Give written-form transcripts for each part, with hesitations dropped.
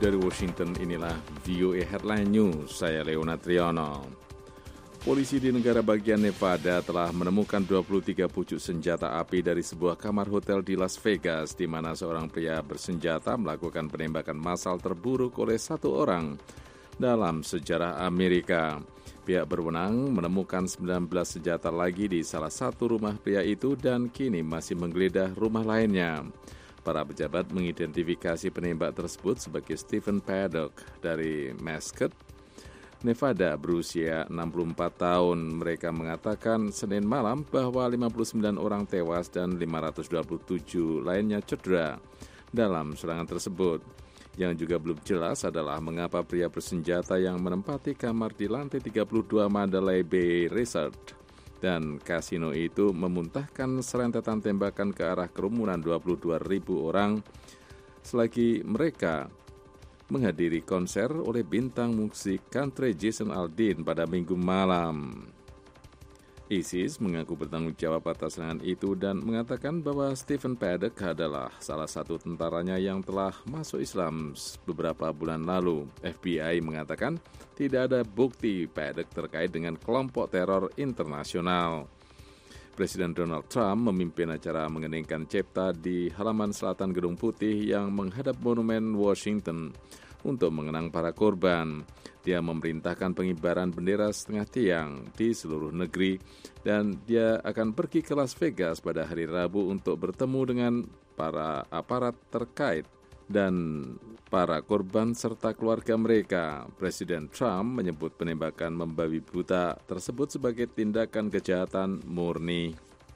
Dari Washington, inilah VOA Headline News, saya Leonard Triono. Polisi di negara bagian Nevada telah menemukan 23 pucuk senjata api dari sebuah kamar hotel di Las Vegas, di mana seorang pria bersenjata melakukan penembakan massal terburuk oleh satu orang dalam sejarah Amerika. Pihak berwenang menemukan 19 senjata lagi di salah satu rumah pria itu dan kini masih menggeledah rumah lainnya. Para pejabat mengidentifikasi penembak tersebut sebagai Stephen Paddock dari Mesquite, Nevada, berusia 64 tahun. Mereka mengatakan Senin malam bahwa 59 orang tewas dan 527 lainnya cedera dalam serangan tersebut. Yang juga belum jelas adalah mengapa pria bersenjata yang menempati kamar di lantai 32 Mandalay Bay Resort dan kasino itu memuntahkan serentetan tembakan ke arah kerumunan 22.000 orang selagi mereka menghadiri konser oleh bintang musik country Jason Aldean pada Minggu malam. ISIS mengaku bertanggung jawab atas serangan itu dan mengatakan bahwa Stephen Paddock adalah salah satu tentaranya yang telah masuk Islam beberapa bulan lalu. FBI mengatakan tidak ada bukti Paddock terkait dengan kelompok teror internasional. Presiden Donald Trump memimpin acara mengeningkan cipta di halaman selatan Gedung Putih yang menghadap Monumen Washington untuk mengenang para korban. Dia memerintahkan pengibaran bendera setengah tiang di seluruh negeri dan dia akan pergi ke Las Vegas pada hari Rabu untuk bertemu dengan para aparat terkait dan para korban serta keluarga mereka. Presiden Trump menyebut penembakan membabi buta tersebut sebagai tindakan kejahatan murni.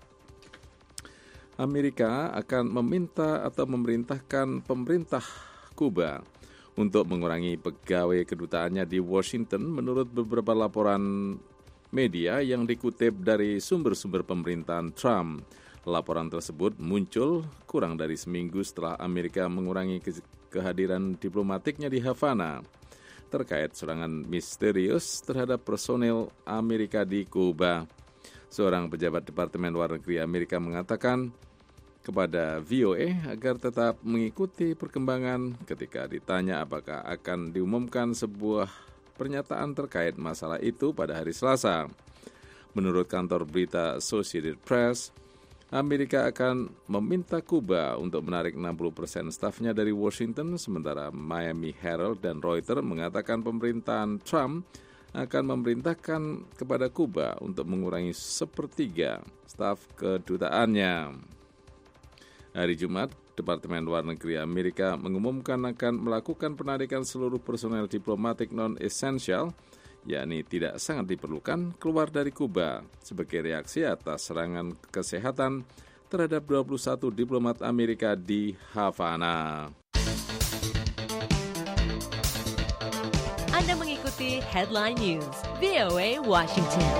Amerika akan meminta atau memerintahkan pemerintah Kuba untuk mengurangi pegawai kedutaannya di Washington menurut beberapa laporan media yang dikutip dari sumber-sumber pemerintahan Trump. Laporan tersebut muncul kurang dari seminggu setelah Amerika mengurangi kehadiran diplomatiknya di Havana terkait serangan misterius terhadap personel Amerika di Kuba. Seorang pejabat Departemen Luar Negeri Amerika mengatakan kepada VOA agar tetap mengikuti perkembangan ketika ditanya apakah akan diumumkan sebuah pernyataan terkait masalah itu pada hari Selasa. Menurut kantor berita Associated Press, Amerika akan meminta Kuba untuk menarik 60% stafnya dari Washington, sementara Miami Herald dan Reuters mengatakan pemerintahan Trump akan memerintahkan kepada Kuba untuk mengurangi sepertiga staf kedutaannya. Hari Jumat, Departemen Luar Negeri Amerika mengumumkan akan melakukan penarikan seluruh personel diplomatik non-esensial, yakni tidak sangat diperlukan, keluar dari Kuba sebagai reaksi atas serangan kesehatan terhadap 21 diplomat Amerika di Havana. Anda mengikuti Headline News, VOA Washington.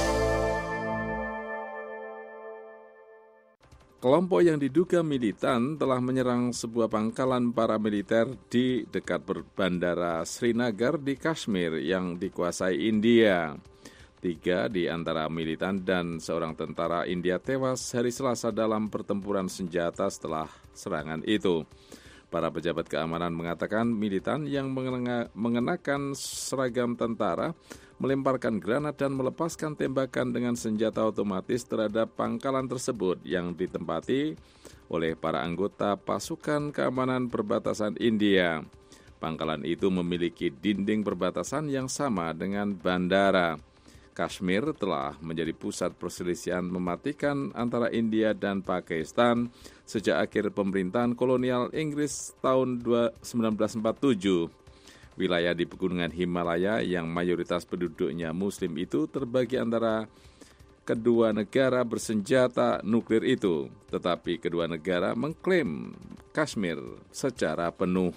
Kelompok yang diduga militan telah menyerang sebuah pangkalan paramiliter di dekat bandara Srinagar di Kashmir yang dikuasai India. 3 di antara militan dan seorang tentara India tewas hari Selasa dalam pertempuran senjata setelah serangan itu. Para pejabat keamanan mengatakan militan yang mengenakan seragam tentara melemparkan granat dan melepaskan tembakan dengan senjata otomatis terhadap pangkalan tersebut yang ditempati oleh para anggota pasukan keamanan perbatasan India. Pangkalan itu memiliki dinding perbatasan yang sama dengan bandara. Kashmir telah menjadi pusat perselisihan mematikan antara India dan Pakistan sejak akhir pemerintahan kolonial Inggris tahun 1947. Wilayah di pegunungan Himalaya yang mayoritas penduduknya Muslim itu terbagi antara kedua negara bersenjata nuklir itu, tetapi kedua negara mengklaim Kashmir secara penuh.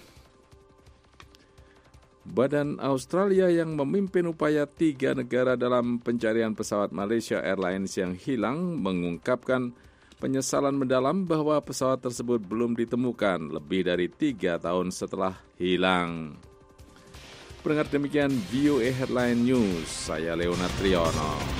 Badan Australia yang memimpin upaya 3 negara dalam pencarian pesawat Malaysia Airlines yang hilang mengungkapkan penyesalan mendalam bahwa pesawat tersebut belum ditemukan lebih dari 3 tahun setelah hilang. Pendengar, demikian VOA Headline News, saya Leonard Triono.